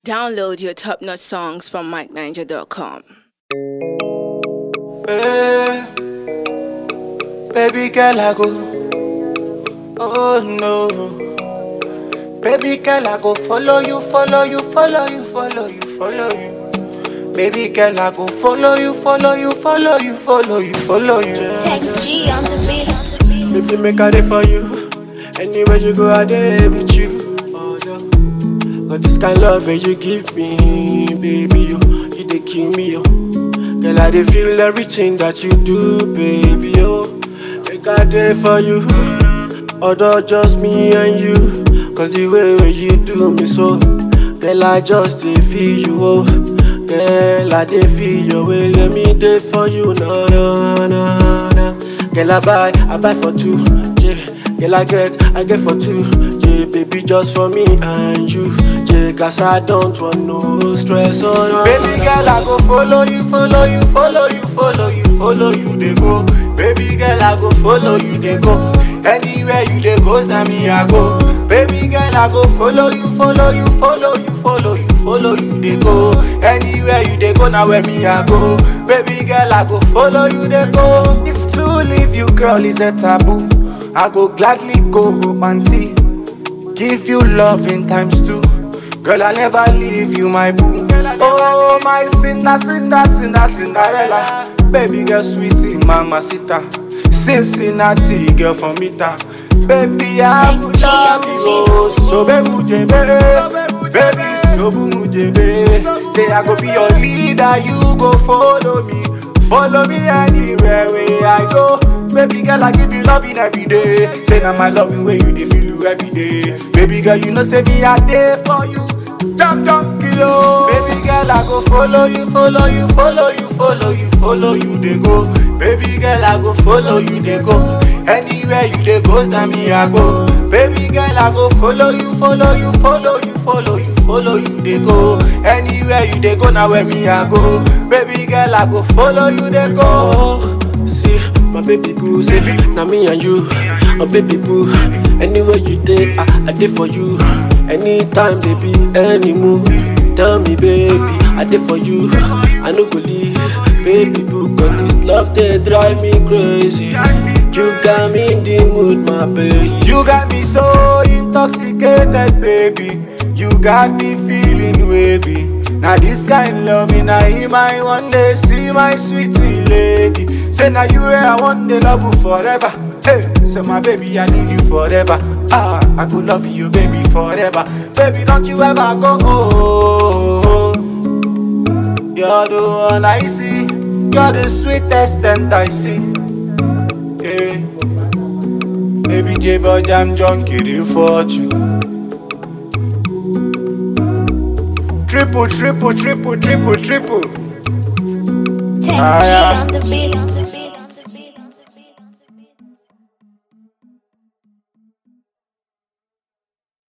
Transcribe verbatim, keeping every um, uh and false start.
Download your top-notch songs from mike ninja dot com. Hey, baby girl, I go. Oh no, baby girl, I go follow you, follow you, follow you, follow you, follow you. Baby girl, I go follow you, follow you, follow you, follow you, follow you. Tech G on the beat. Baby, make a day for you. Anywhere you go, I day with you. Got this kind of love when you give me, baby, you, you dey kill me, yo. Girl, I dey feel everything that you do, baby, yo. Make a day for you, although just me and you. Cause the way when you do me so, girl, I just dey feel you, oh. Girl, I dey feel your way, let me dey for you, na na na na. Girl, I buy, I buy for two, yeah. Girl, I get, I get for two, yeah. Baby, just for me and you, yeah. Cause I don't want no stress on us. Baby girl, I go follow you, follow you, follow you, follow you, follow you, they go. Baby girl, I go follow you, they go. Anywhere you they go, now me I go. Baby girl, I go follow you, follow you, follow you, follow you, follow you, they go. Anywhere you they go, now where me I go. Baby girl, I go follow you, they go. If to leave you, girl, is a taboo, I go gladly go and see. Give you love in times two. Girl, I never leave you, my boo. Oh, my sinner, sinner, sinner, Cinderella. Baby girl, sweetie, mamacita. Cincinnati, girl from Mita. Baby, I would love you, oh, so baby, baby, baby, so baby. Say I go be your leader, you go follow me, follow me anywhere where I go. Baby girl, I give you loving every day. Say now my loving way you dey feel you every day. Baby girl, you know say me a day for you. Jump, jump, kilo. Baby girl, I go follow you, follow you, follow you, follow you, follow you, they go. Baby girl, I go follow you, they go. Anywhere you they go, now me I go. Baby girl, I go follow you, follow you, follow you, follow you, follow you, they go. Anywhere you they go, now where me I go. Baby girl, I go follow you, they go. See, my baby boo, say, now me and you, my baby boo. Anywhere you dey, I, I dey for you. Anytime, baby, any mood. Tell me, baby, I dey for you. I no go leave, baby boo. Cause this love, they drive me crazy. You got me in the mood, my baby. You got me so intoxicated, baby. You got me feeling wavy. Now this kind of loving, I him I one day see my sweetie lady. Say now you where I want the love you forever. Hey, so my baby, I need you forever. Ah, I could love you, baby, forever. Baby, don't you ever go. Oh, oh, oh. You're the one I see. You're the sweetest and I see. Yeah. Baby J boy, I'm junkie in fortune. Triple, triple, triple, triple, triple. Tech G on the beat.